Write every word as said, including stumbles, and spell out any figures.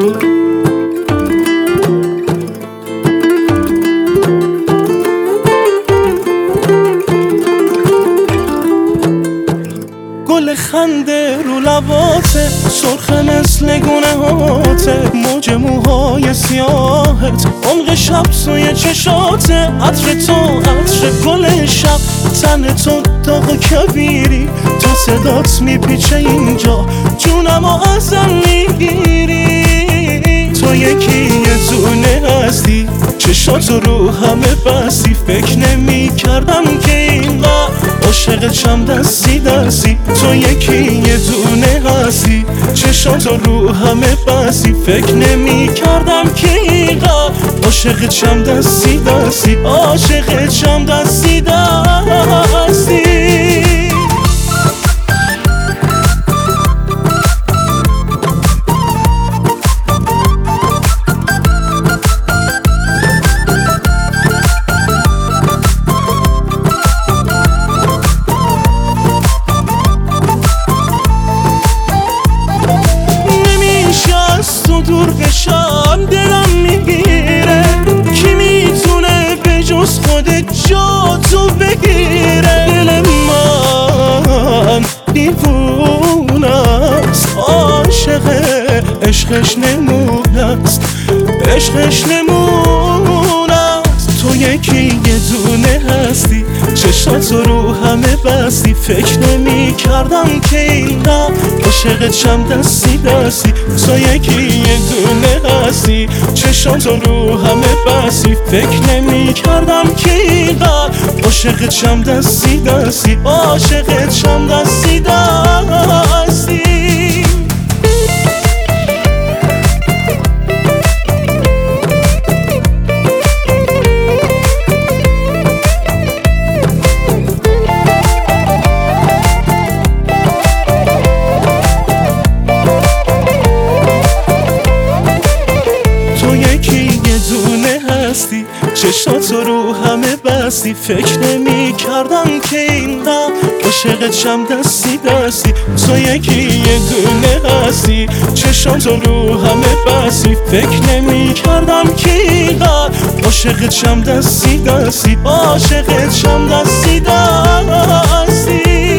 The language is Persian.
گل خنده رو لباته، سرخ مثل گونه هاته، موج موهای سیاهت، عمق شب سوی چشاته، عطر تو عطر گل شب، تن تو داغ و کبیری، تو صدات میپیچه اینجا، جونمو ازم میگیری. تو یکی یه دونه هستی، چشاتو رو همه بستی، فکر نمی کردم که اینقدر عاشق چم دستی دستی. تو یکی یه دونه هستی، چشاتو رو همه بستی، فکر نمی کردم که اینقدر عاشق چم دستی دستی، عاشق چم دستی دستی. دور بشم دلم میگیره، کی میتونه به جز خودت جا تو بگیره. دل من دیوونست، عاشقه عشقش نمونست، عشقش نمونست. تو یکی یه دونه هستی، چشاتو رو همه بستی، فکر نمی کردم که اینقدر عاشق چم دستی دستی. تو یکی یه دونه هستی، چشاتو رو همه بستی، فکر نمی کردم که اینقدر عاشق چم دستی دستی، عاشق چم دستی دستی. چشاتو رو همه بستی، فکر نمی کردم که اینقدر عاشق چم دستی دستی. تو یکی یه دونه هستی، چشاتو رو همه بستی، فکر نمی کردم که اینقدر عاشق چم دستی دستی، عاشق چم دستی دستی.